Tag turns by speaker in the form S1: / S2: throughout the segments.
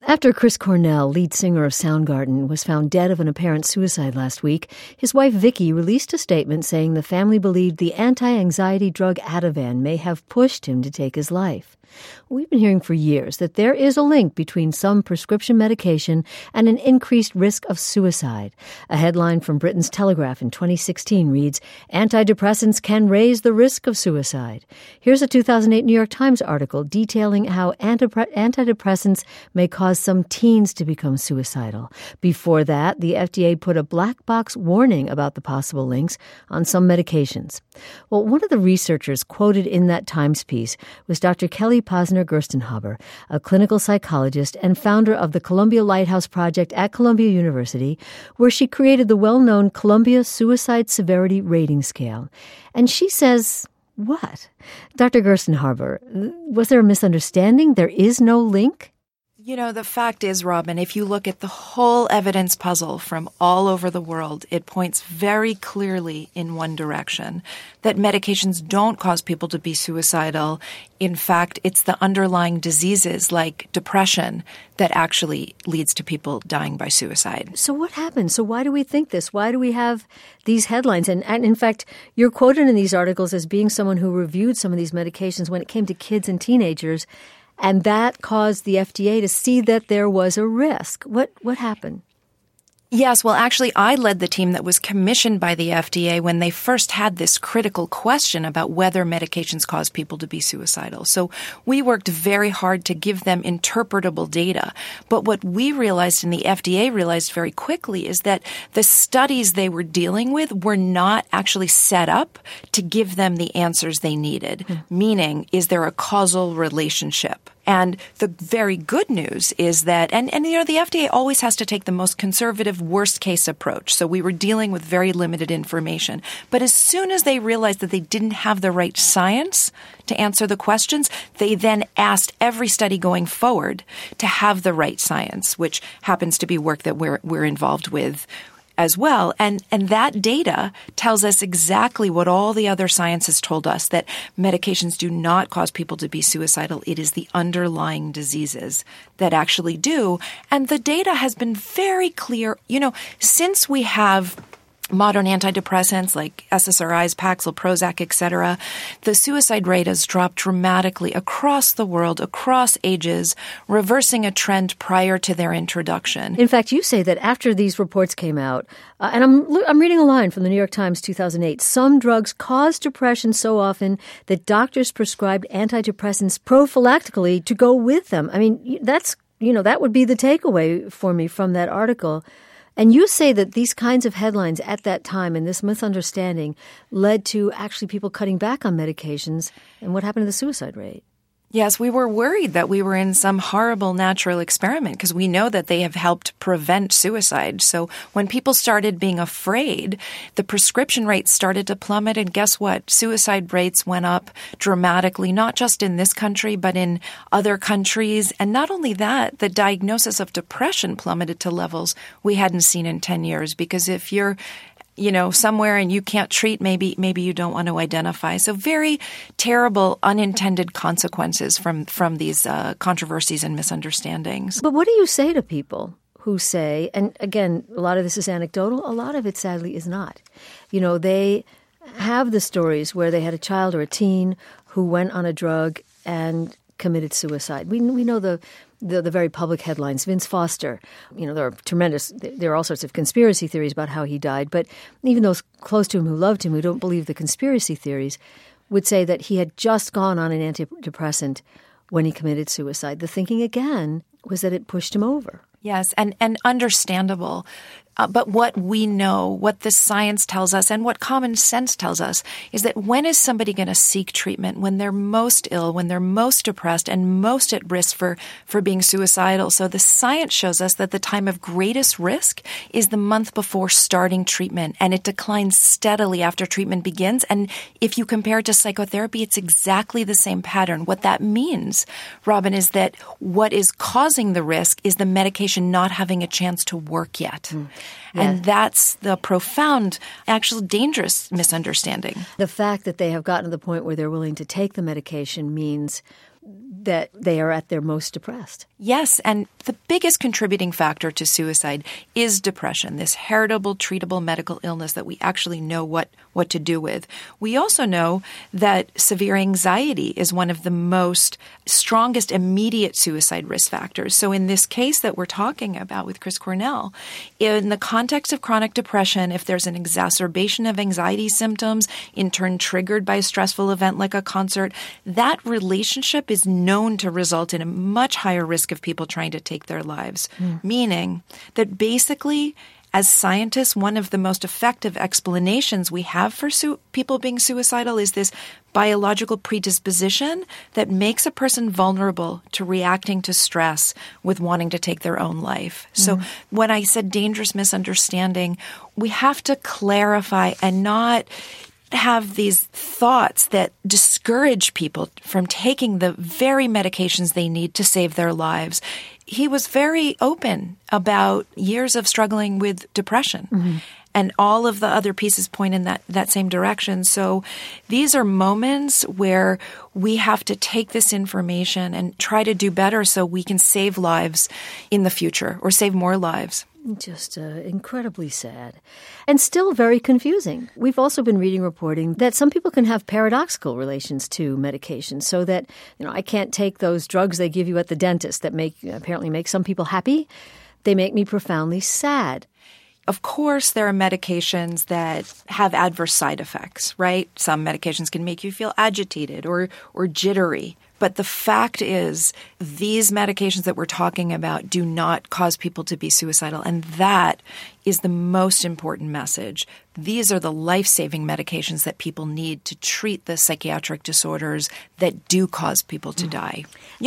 S1: After Chris Cornell, lead singer of Soundgarden, was found dead of an apparent suicide last week, his wife Vicky released a statement saying the family believed the anti-anxiety drug Ativan may have pushed him to take his life. We've been hearing for years that there is a link between some prescription medication and an increased risk of suicide. A headline from Britain's Telegraph in 2016 reads, "Antidepressants can raise the risk of suicide." Here's a 2008 New York Times article detailing how antidepressants may cause some teens to become suicidal. Before that, the FDA put a black box warning about the possible links on some medications. Well, one of the researchers quoted in that Times piece was Dr. Kelly Posner Gerstenhaber, a clinical psychologist and founder of the Columbia Lighthouse Project at Columbia University, where she created the well-known Columbia Suicide Severity Rating Scale. And she says, what? Dr. Gerstenhaber, was there a misunderstanding? There is no link?
S2: You know, the fact is, Robin, if you look at the whole evidence puzzle from all over the world, it points very clearly in one direction, that medications don't cause people to be suicidal. In fact, it's the underlying diseases like depression that actually leads to people dying by suicide.
S1: So what happened? So why do we think this? Why do we have these headlines? And in fact, you're quoted in these articles as being someone who reviewed some of these medications when it came to kids and teenagers. And that caused the FDA to see that there was a risk. What happened?
S2: Yes, well, actually, I led the team that was commissioned by the FDA when they first had this critical question about whether medications cause people to be suicidal. So we worked very hard to give them interpretable data. But what we realized and the FDA realized very quickly is that the studies they were dealing with were not actually set up to give them the answers they needed. Meaning, is there a causal relationship? And the very good news is that, and you know, the FDA always has to take the most conservative, worst-case approach. So we were dealing with very limited information. But as soon as they realized that they didn't have the right science to answer the questions, they then asked every study going forward to have the right science, which happens to be work that we're involved with as well. And that data tells us exactly what all the other science has told us, that medications do not cause people to be suicidal. It is the underlying diseases that actually do. And the data has been very clear. You know, since we have modern antidepressants like SSRIs, Paxil, Prozac, etc., the suicide rate has dropped dramatically across the world, across ages, reversing a trend prior to their introduction.
S1: In fact, you say that after these reports came out, and I'm reading a line from the New York Times 2008, some drugs cause depression so often that doctors prescribed antidepressants prophylactically to go with them. I mean, that would be the takeaway for me from that article. And you say that these kinds of headlines at that time and this misunderstanding led to actually people cutting back on medications. And what happened to the suicide rate?
S2: Yes, we were worried that we were in some horrible natural experiment because we know that they have helped prevent suicide. So when people started being afraid, the prescription rates started to plummet. And guess what? Suicide rates went up dramatically, not just in this country, but in other countries. And not only that, the diagnosis of depression plummeted to levels we hadn't seen in 10 years. Because if you're somewhere and you can't treat, maybe you don't want to identify. So very terrible unintended consequences from these controversies and misunderstandings.
S1: But what do you say to people who say, and again, a lot of this is anecdotal, a lot of it sadly is not. You know, they have the stories where they had a child or a teen who went on a drug and committed suicide. We know the very public headlines. Vince Foster, there are all sorts of conspiracy theories about how he died, but even those close to him who loved him, who don't believe the conspiracy theories, would say that he had just gone on an antidepressant when he committed suicide. The thinking, again, was that it pushed him over.
S2: Yes, and understandable. But what we know, what the science tells us, and what common sense tells us is that when is somebody going to seek treatment? When they're most ill, when they're most depressed, and most at risk for being suicidal. So the science shows us that the time of greatest risk is the month before starting treatment, and it declines steadily after treatment begins. And if you compare it to psychotherapy, it's exactly the same pattern. What that means, Robin, is that what is causing the risk is the medication not having a chance to work yet. And that's the profound, actual dangerous misunderstanding.
S1: The fact that they have gotten to the point where they're willing to take the medication means that they are at their most depressed.
S2: Yes, and the biggest contributing factor to suicide is depression, this heritable, treatable medical illness that we actually know what to do with. We also know that severe anxiety is one of the strongest immediate suicide risk factors. So in this case that we're talking about with Chris Cornell, in the context of chronic depression, if there's an exacerbation of anxiety symptoms, in turn triggered by a stressful event like a concert, that relationship is known to result in a much higher risk of people trying to take their lives, meaning that basically, as scientists, one of the most effective explanations we have for people being suicidal is this biological predisposition that makes a person vulnerable to reacting to stress with wanting to take their own life. So when I said dangerous misunderstanding, we have to clarify and not have these thoughts that discourage people from taking the very medications they need to save their lives. He was very open about years of struggling with depression. And all of the other pieces point in that same direction. So these are moments where we have to take this information and try to do better so we can save lives in the future or save more lives.
S1: Just incredibly sad and still very confusing. We've also been reporting that some people can have paradoxical relations to medication, so that, I can't take those drugs they give you at the dentist that apparently make some people happy. They make me profoundly sad.
S2: Of course, there are medications that have adverse side effects, right? Some medications can make you feel agitated or jittery. But the fact is, these medications that we're talking about do not cause people to be suicidal. And that is the most important message. These are the life-saving medications that people need to treat the psychiatric disorders that do cause people to die.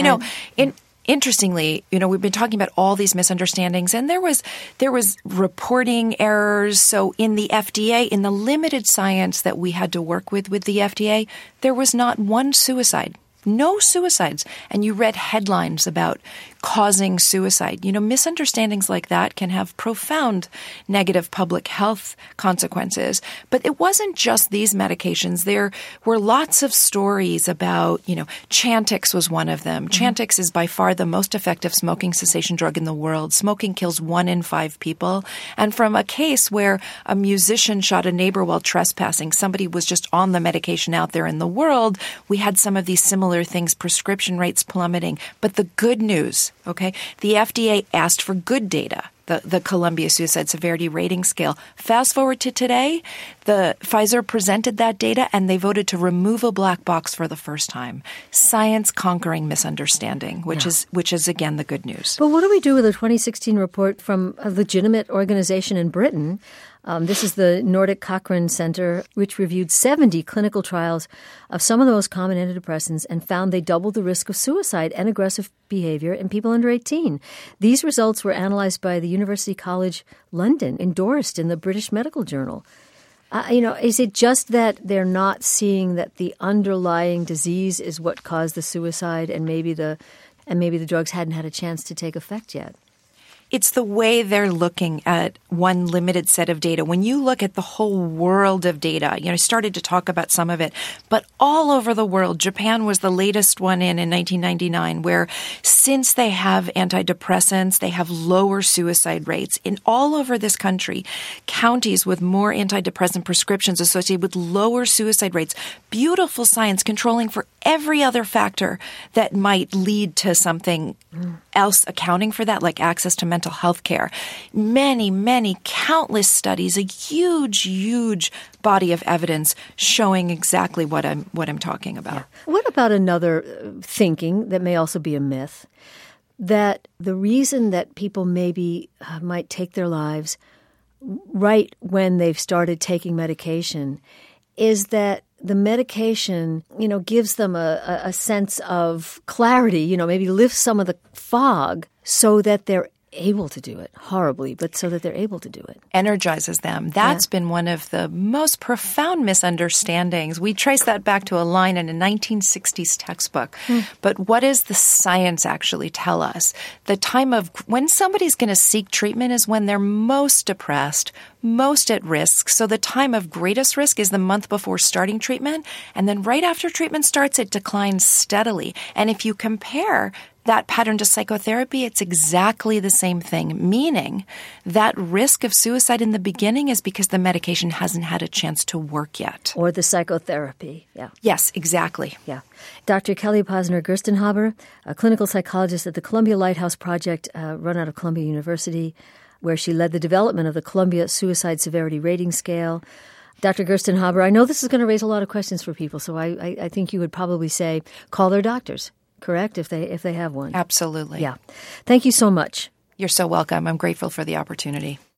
S2: Interestingly, we've been talking about all these misunderstandings, and there was reporting errors. So in the FDA, in the limited science that we had to work with the FDA, there was not one suicide. No suicides. And you read headlines about causing suicide. Misunderstandings like that can have profound negative public health consequences. But it wasn't just these medications. There were lots of stories about, Chantix was one of them. Chantix is by far the most effective smoking cessation drug in the world. Smoking kills 1 in 5 people. And from a case where a musician shot a neighbor while trespassing, somebody was just on the medication out there in the world, we had some of these similar things, prescription rates plummeting. But the good news, okay, the FDA asked for good data, the Columbia Suicide Severity Rating Scale. Fast forward to today, Pfizer presented that data and they voted to remove a black box for the first time. Science conquering misunderstanding, which is again the good news.
S1: But what do we do with a 2016 report from a legitimate organization in Britain? This is the Nordic Cochrane Center, which reviewed 70 clinical trials of some of the most common antidepressants and found they doubled the risk of suicide and aggressive behavior in people under 18. These results were analyzed by the University College London, endorsed in the British Medical Journal. Is it just that they're not seeing that the underlying disease is what caused the suicide, and maybe the drugs hadn't had a chance to take effect yet?
S2: It's the way they're looking at one limited set of data. When you look at the whole world of data, I started to talk about some of it, but all over the world, Japan was the latest one in 1999, where since they have antidepressants, they have lower suicide rates. In all over this country, counties with more antidepressant prescriptions associated with lower suicide rates. Beautiful science controlling for every other factor that might lead to something else accounting for that, like access to mental health care. Many, many, countless studies, a huge, huge body of evidence showing exactly what I'm talking about.
S1: Yeah. What about another thinking that may also be a myth, that the reason that people maybe might take their lives right when they've started taking medication is that the medication, gives them a sense of clarity, maybe lifts some of the fog so that they're able to do it horribly, but so that they're able to do it.
S2: Energizes them. That's been one of the most profound misunderstandings. We trace that back to a line in a 1960s textbook. But what does the science actually tell us? The time of when somebody's going to seek treatment is when they're most depressed, most at risk. So the time of greatest risk is the month before starting treatment. And then right after treatment starts, it declines steadily. And if you compare that pattern to psychotherapy, it's exactly the same thing, meaning that risk of suicide in the beginning is because the medication hasn't had a chance to work yet.
S1: Or the psychotherapy, yeah.
S2: Yes, exactly.
S1: Yeah. Dr. Kelly Posner-Gerstenhaber, a clinical psychologist at the Columbia Lighthouse Project, run out of Columbia University, where she led the development of the Columbia Suicide Severity Rating Scale. Dr. Gerstenhaber, I know this is going to raise a lot of questions for people, so I think you would probably say call their doctors. Correct, if they have one.
S2: Absolutely.
S1: Yeah. Thank you so much.
S2: You're so welcome. I'm grateful for the opportunity.